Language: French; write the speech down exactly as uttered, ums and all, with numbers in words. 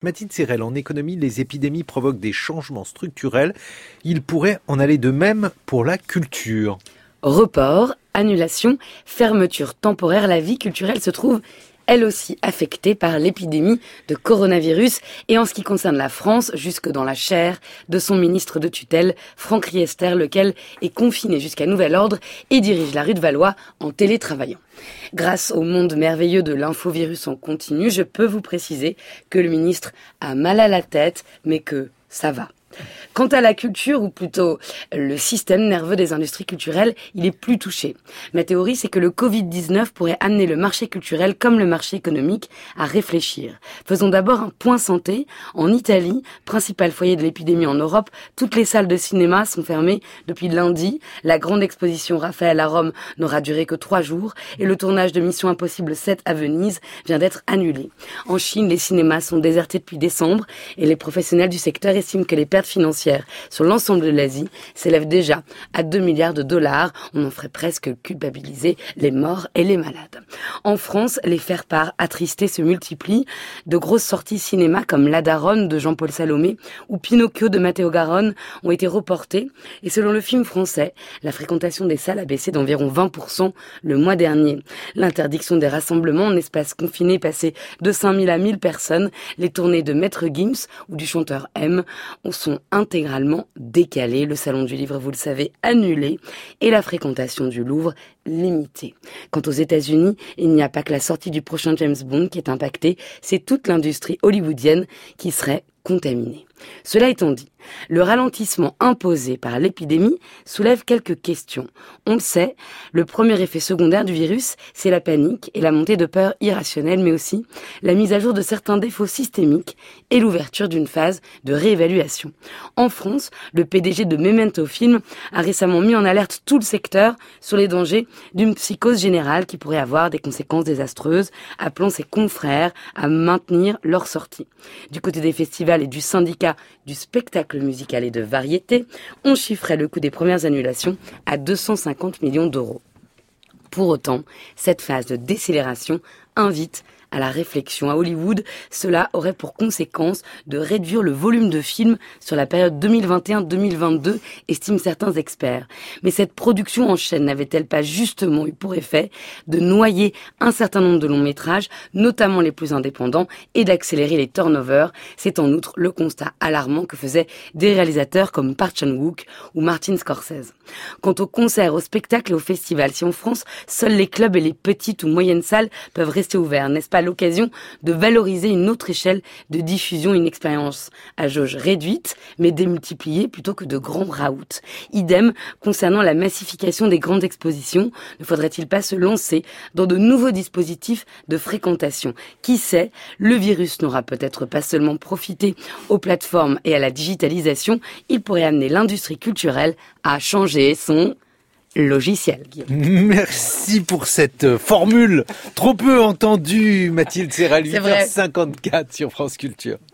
Mathilde Serrel, en économie, les épidémies provoquent des changements structurels. Il pourrait en aller de même pour la culture. Report, annulation, fermeture temporaire, la vie culturelle se trouve elle aussi affectée par l'épidémie de coronavirus. Et en ce qui concerne la France, jusque dans la chair de son ministre de tutelle, Franck Riester, lequel est confiné jusqu'à nouvel ordre et dirige la rue de Valois en télétravaillant. Grâce au monde merveilleux de l'infovirus en continu, je peux vous préciser que le ministre a mal à la tête, mais que ça va. Quant à la culture, ou plutôt le système nerveux des industries culturelles, il est plus touché. Ma théorie, c'est que le covid dix-neuf pourrait amener le marché culturel, comme le marché économique, à réfléchir. Faisons d'abord un point santé. En Italie, principal foyer de l'épidémie en Europe, toutes les salles de cinéma sont fermées depuis lundi. La grande exposition Raphaël à Rome n'aura duré que trois jours et le tournage de Mission Impossible sept à Venise vient d'être annulé. En Chine, les cinémas sont désertés depuis décembre et les professionnels du secteur estiment que les pertes financières sur l'ensemble de l'Asie s'élèvent déjà à deux milliards de dollars. On en ferait presque culpabiliser les morts et les malades. En France, les faire-part attristés se multiplient. De grosses sorties cinéma comme La Daronne de Jean-Paul Salomé ou Pinocchio de Matteo Garonne ont été reportées. Et selon le film français, la fréquentation des salles a baissé d'environ vingt pour cent le mois dernier. L'interdiction des rassemblements en espace confiné passé de cinq mille à mille personnes. Les tournées de Maître Gims ou du chanteur M sont intégralement décalées. Le salon du livre, vous le savez, annulé et la fréquentation du Louvre limitée. Quant aux États-Unis, il n'y a pas que la sortie du prochain James Bond qui est impactée, c'est toute l'industrie hollywoodienne qui serait contaminée. Cela étant dit, le ralentissement imposé par l'épidémie soulève quelques questions. On le sait, le premier effet secondaire du virus, c'est la panique et la montée de peur irrationnelle, mais aussi la mise à jour de certains défauts systémiques et l'ouverture d'une phase de réévaluation. En France, le P D G de Memento Film a récemment mis en alerte tout le secteur sur les dangers d'une psychose générale qui pourrait avoir des conséquences désastreuses, appelant ses confrères à maintenir leur sortie. Du côté des festivals et du syndicat du spectacle musical et de variété, on chiffrait le coût des premières annulations à deux cent cinquante millions d'euros. Pour autant, cette phase de décélération invite à la réflexion. À Hollywood, cela aurait pour conséquence de réduire le volume de films sur la période deux mille vingt et un deux mille vingt-deux, estiment certains experts. Mais cette production en chaîne n'avait-elle pas justement eu pour effet de noyer un certain nombre de longs métrages, notamment les plus indépendants, et d'accélérer les turnovers? C'est en outre le constat alarmant que faisaient des réalisateurs comme Park Chan-wook ou Martin Scorsese. Quant aux concerts, aux spectacles et aux festivals, si en France, seuls les clubs et les petites ou moyennes salles peuvent rester ouverts, n'est-ce pas l'occasion de valoriser une autre échelle de diffusion, une expérience à jauge réduite, mais démultipliée plutôt que de grands raouts. Idem concernant la massification des grandes expositions, ne faudrait-il pas se lancer dans de nouveaux dispositifs de fréquentation? Qui sait, le virus n'aura peut-être pas seulement profité aux plateformes et à la digitalisation, il pourrait amener l'industrie culturelle à changer son logiciel. Guillaume. Merci pour cette formule trop peu entendue, Mathilde Serrel, huit heures cinquante-quatre sur France Culture.